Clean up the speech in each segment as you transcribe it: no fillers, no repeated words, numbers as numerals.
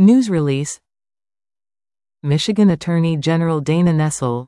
News release. Michigan Attorney General Dana Nessel.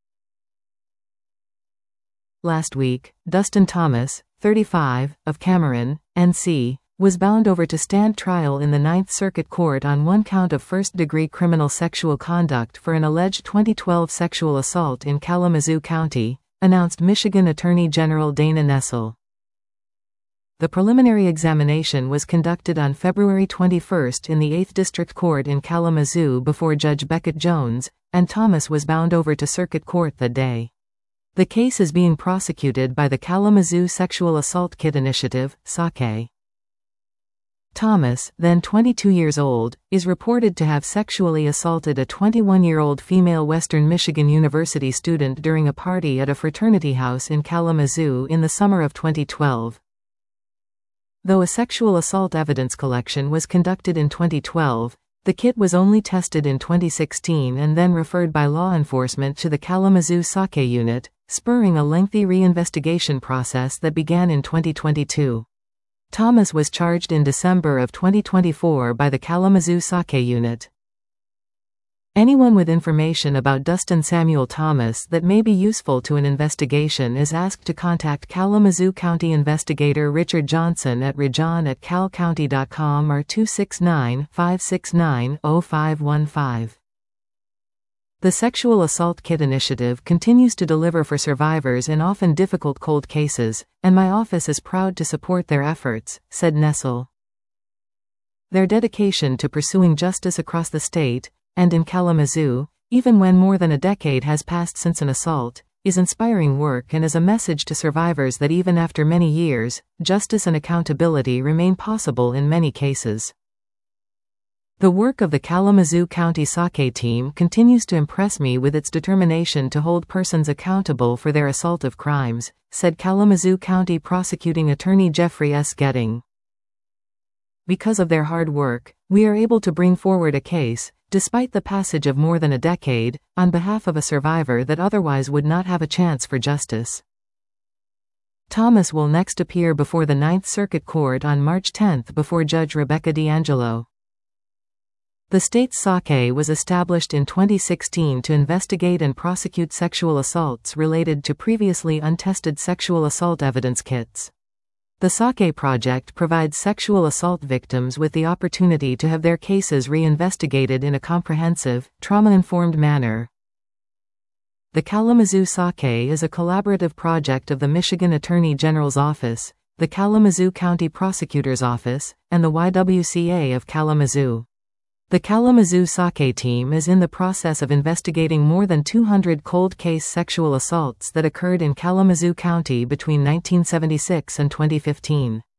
Last week, Dustin Thomas, 35, of Cameron, NC, was bound over to stand trial in the Ninth Circuit Court on one count of first-degree criminal sexual conduct for an alleged 2012 sexual assault in Kalamazoo County, announced Michigan Attorney General Dana Nessel. The preliminary examination was conducted on February 21 in the 8th District Court in Kalamazoo before Judge Beckett Jones, and Thomas was bound over to Circuit Court that day. The case is being prosecuted by the Kalamazoo Sexual Assault Kit Initiative, SAKE. Thomas, then 22 years old, is reported to have sexually assaulted a 21-year-old female Western Michigan University student during a party at a fraternity house in Kalamazoo in the summer of 2012. Though a sexual assault evidence collection was conducted in 2012, the kit was only tested in 2016 and then referred by law enforcement to the Kalamazoo SAKE unit, spurring a lengthy reinvestigation process that began in 2022. Thomas was charged in December of 2024 by the Kalamazoo SAKE unit. Anyone with information about Dustin Samuel Thomas that may be useful to an investigation is asked to contact Kalamazoo County Investigator Richard Johnson at rejon@calcounty.com or 269-569-0515. The Sexual Assault Kit Initiative continues to deliver for survivors in often difficult cold cases, and my office is proud to support their efforts, said Nessel. Their dedication to pursuing justice across the state, and in Kalamazoo, even when more than a decade has passed since an assault, is inspiring work and is a message to survivors that even after many years, justice and accountability remain possible in many cases. The work of the Kalamazoo County SAKE team continues to impress me with its determination to hold persons accountable for their assaultive crimes, said Kalamazoo County Prosecuting Attorney Jeffrey S. Getting. Because of their hard work, we are able to bring forward a case, despite the passage of more than a decade, on behalf of a survivor that otherwise would not have a chance for justice. Thomas will next appear before the Ninth Circuit Court on March 10 before Judge Rebecca D'Angelo. The state's SAKE was established in 2016 to investigate and prosecute sexual assaults related to previously untested sexual assault evidence kits. The SAKE project provides sexual assault victims with the opportunity to have their cases reinvestigated in a comprehensive, trauma-informed manner. The Kalamazoo SAKE is a collaborative project of the Michigan Attorney General's Office, the Kalamazoo County Prosecutor's Office, and the YWCA of Kalamazoo. The Kalamazoo SAKE team is in the process of investigating more than 200 cold case sexual assaults that occurred in Kalamazoo County between 1976 and 2015.